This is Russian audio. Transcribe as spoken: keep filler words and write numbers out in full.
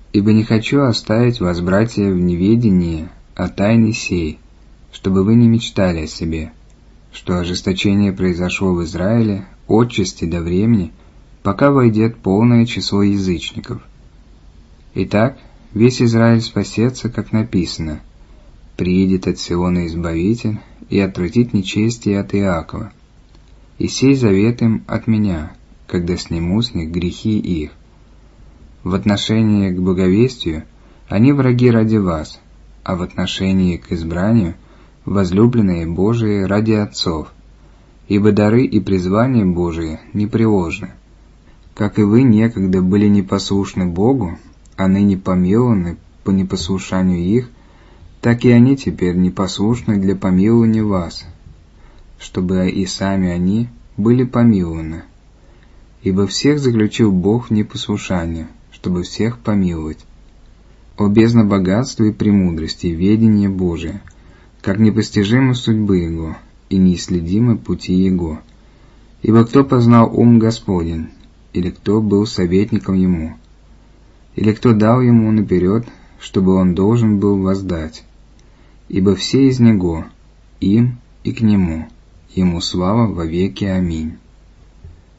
Ибо не хочу оставить вас, братья, в неведении о тайне сей, чтобы вы не мечтали о себе, что ожесточение произошло в Израиле отчасти до времени, пока войдет полное число язычников. Итак, весь Израиль спасется, как написано: «Приедет от Сиона Избавитель, и отвратит нечестие от Иакова. И сей завет им от меня, когда сниму с них грехи их. В отношении к благовестию они враги ради вас, а в отношении к избранию возлюбленные Божии ради отцов, ибо дары и призвания Божии непреложны. Как и вы некогда были непослушны Богу, а ныне помилованы по непослушанию их, так и они теперь непослушны для помилования вас, чтобы и сами они были помилованы. Ибо всех заключил Бог в непослушание, чтобы всех помиловать. О бездна богатства и премудрости, ведение Божие, как непостижимы судьбы Его, и неисследимы пути Его. Ибо кто познал ум Господень, или кто был советником Ему, или кто дал Ему наперед, чтобы Он должен был воздать? Ибо все из Него, им и к Нему, Ему слава во веки. Аминь.